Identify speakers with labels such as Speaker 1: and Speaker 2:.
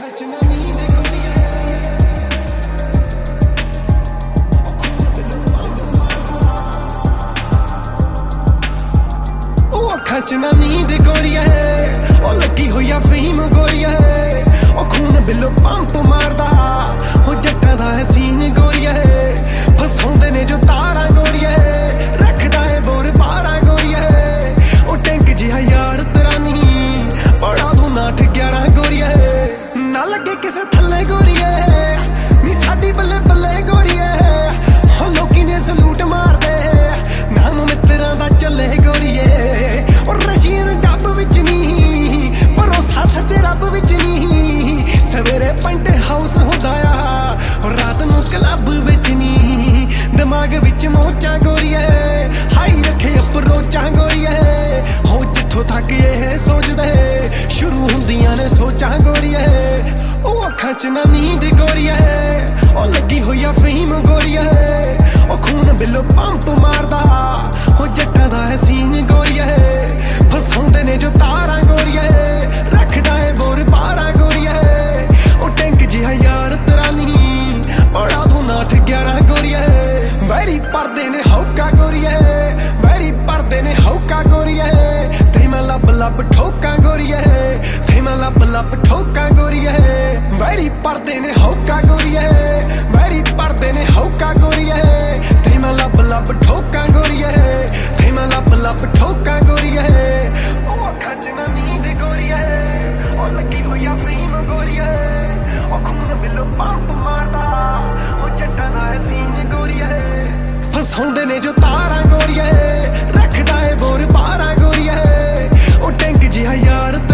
Speaker 1: ਖਚਣਾ ਨੀਂਦ ਗੋਰੀਏ खचना नींद गोरिया है ओ लगी हुई आ फहीम गोरिया है ओ खून बिलो पंप मारदा हो जट्टां दा है सीन गोरिया है फसाउंदे ने जो तारा गोरिया है रखदा है बोर पारा गोरिया है ओ टैंक जिहा यार तेरा नी बड़ा तू 8-11 गोरिया है ना लगे किसे थल्ले गोरिया है नी साडी बल्ले बल्ले गोरिया है हो लोकी ने सलूट मार दे नाम मित्रां दा चले गोरिए सवेरे पेंट हाउस होंदा आ रात नूं क्लब विच नी दिमाग विच मोचा गोरिए हाई रखे अप्रोचा गोरिए हो जिथों तक ये सोचदे शुरू हुंदियां ने सोचा गोरिए ओ अखां च ना नींद गोरिए ओ लगी होई आ फहीम गोरिए ओ खून बिलो पंप मारदा हो जट्टां दा है सीन गोरिए फसाउंदे ने जो तारा गोरिए रखदा है बोर पारा गोरिए यार तेरा नी बड़ा तू 8-11 गोरिया वैरी परदे ने हौका गोरिया वैरी परदे ने हौका गोरिया ते मैं लब लब ठोका गोरिया ते मैं लब लब ठोका गोरिया वैरी परदे ने हौका गोरिया वैरी परदे ने हौका गोरिया ते मैं लब लब ठोका गोरिया ते मैं लब लब ठोका गोरिया ओ अखां च ना नींद गोरिया ओ लगी हुई आ फहीम गोरिया खून बिलो पंप मारदा हो जट्टां दा है सीन गोरिया फसाउंदे ने जो तारा गोरिया रखदा है बोर पारा गोरिया ओ टैंक जिहा यार